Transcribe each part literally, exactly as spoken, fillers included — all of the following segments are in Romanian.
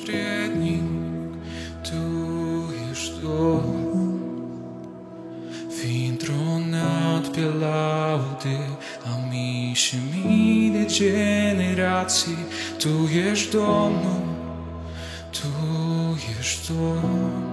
vrednic, Tu ești Domn. Fii întronat pe laude a mii și mii de generații, Tu ești Domnul, Tu ești Domn.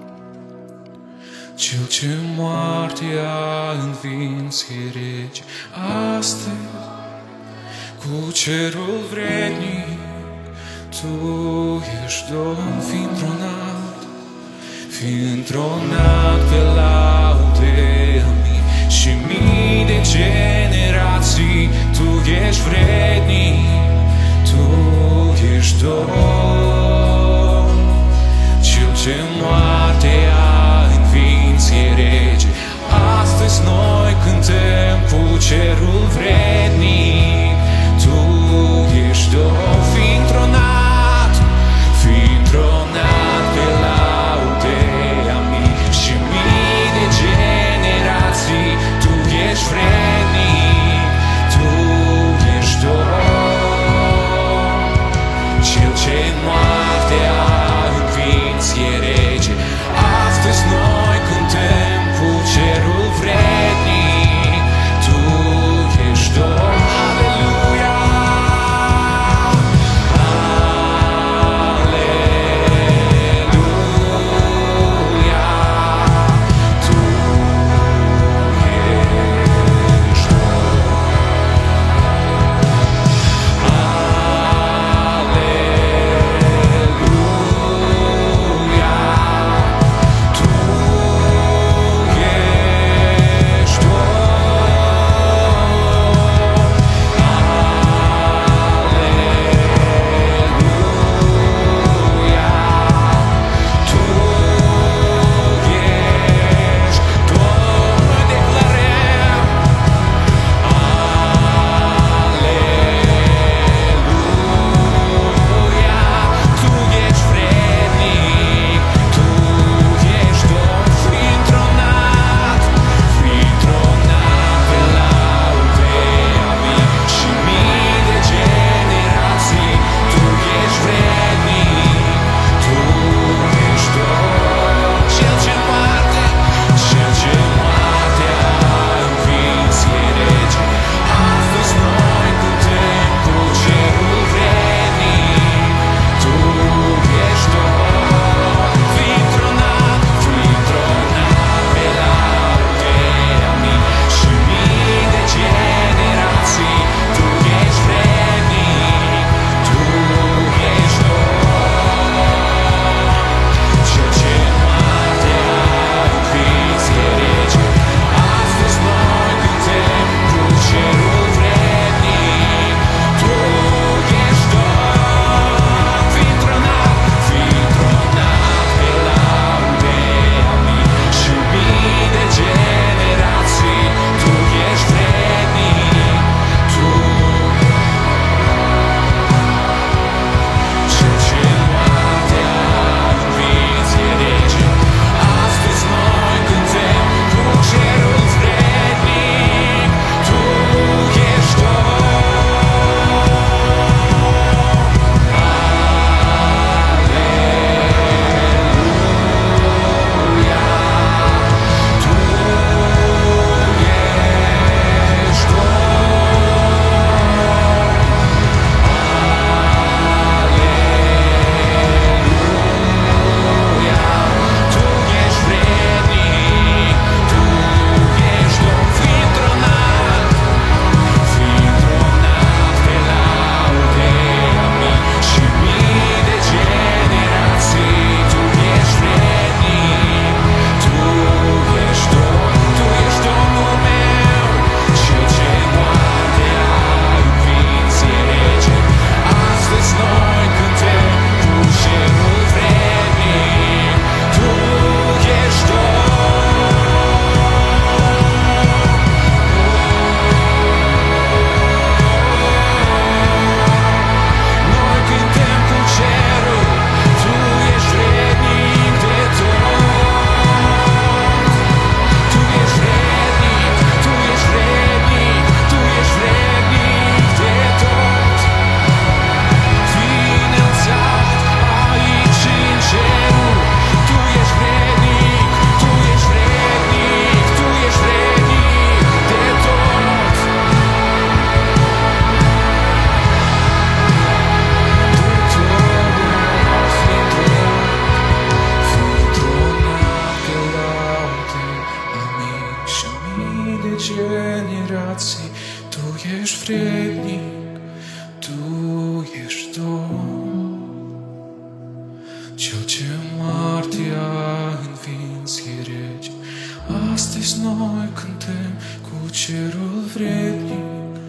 Cel ce moartea învins e rege astăzi, cu cerul vrednic, Tu ești Domn. Fii întronat, fii întronat pe laude a mii și mii de generații, Tu ești vrednic, Tu ești Domn. Cel ce moartea învins e rege astăzi, noi cântăm cu cerul vrednic, Tu ești Domn. Fii întronat, fii întronat pe laude a mii și mii de generații, Tu ești vrednic, Tu ești Domn. Cel ce moartea învins e rege astăzi, noi cântăm cu cerul vrednic, Tu ești Domn. pokolenie racji. Tu ești vrednic, Tu ești Domn. Cel ce moartea învinse rege, astăzi noi cântăm cu cerul vrednic.